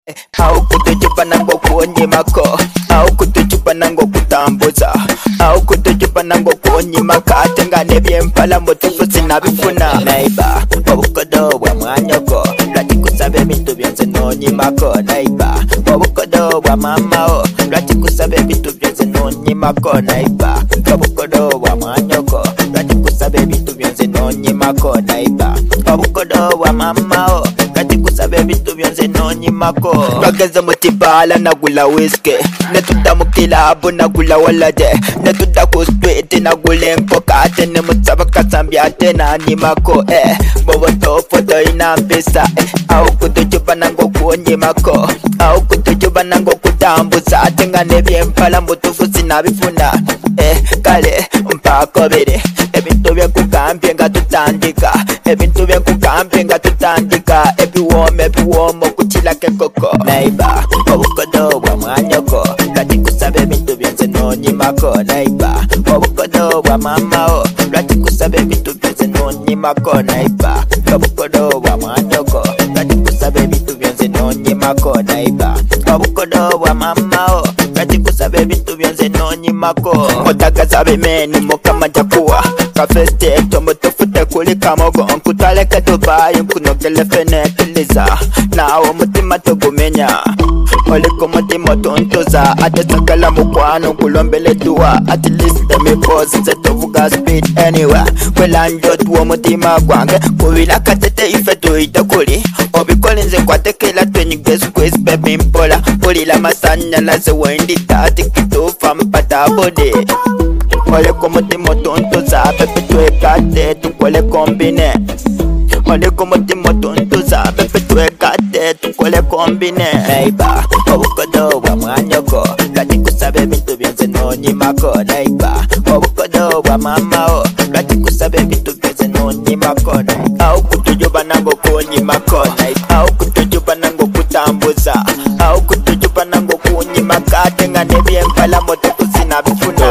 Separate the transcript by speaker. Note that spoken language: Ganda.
Speaker 1: Au kutujupa nango kuonyimako, au kutujupa nango kutambuza, au kutujupa nango kuonyimaka atengane byempala mutufu sinabifuna. Neighbor, wabukodo wa mwanyoko lati kusabe bintu byenze nonyimako. Neighbor, wabukodo wa mamao lati kusabe bintu byenze nonyimako. Neighbor, wabukodo wa mwanyoko lati kusabe bintu byenze nonyimako. Neighbor, wabukodo wa mamao lati kusabe bintu byenze nonyimako. Bageza mutibala nagula whiskey, netuda mukilabu nagula walade, netuda kuswete nagula enkoka atene mutsaba kasambya atena nimako. Bobo to foto inambisa, au kutujuba nango kuonyimako, au kutujuba nango kutambuza atengane byempala mutufu sinabifuna. Kale mpako bere ebintu byekugambye nga tutandika, ebintu byekugambye nga tutandika, ebiwomo kuchilake koko. Neighbor, wabukodo wa mwanyoko lati kusabe bintu byenze nonyimako. Neighbor, wabukodo wa mamao lati kusabe bintu byenze nonyimako. Neighbor, wabukodo wa mwanyoko lati kusabe bintu byenze nonyimako. Neighbor, wabukodo wa mamao lati kusabe bintu byenze nonyimako. Otakasabe meni mukama jakuwa kafeste tomotofute kuli kamogo nkutwaleke Dubai nkunogele fenekiliza nawo mutima togumenya oliko mutima tontoza atesakala mukwano kulombele duwa at least me pause setovuga speed anywhere kwelanjo tuwo mutima gwange kubila katete ife tuita kuli obikolinze kwatekela twenyigwesu kwezi baby mpola kulila masanya laze wendi tati kitufa mpata bode oliko mutima tontoza pepe twekate tukole kombine. Oliko mutima tontoza pepe twekate tukole kombine. Neighbor, wabukodo wa mwanyoko lati kusabe bintu byenze nonyimako. Neighbor, wabukodo wa mamao lati kusabe bintu byenze nonyimako. Au kutujuba nango kuonyimako. Au kutujuba nango kutambuza, au kutujuba nango kuonyimaka atengane byempala mutufu sinabifuna.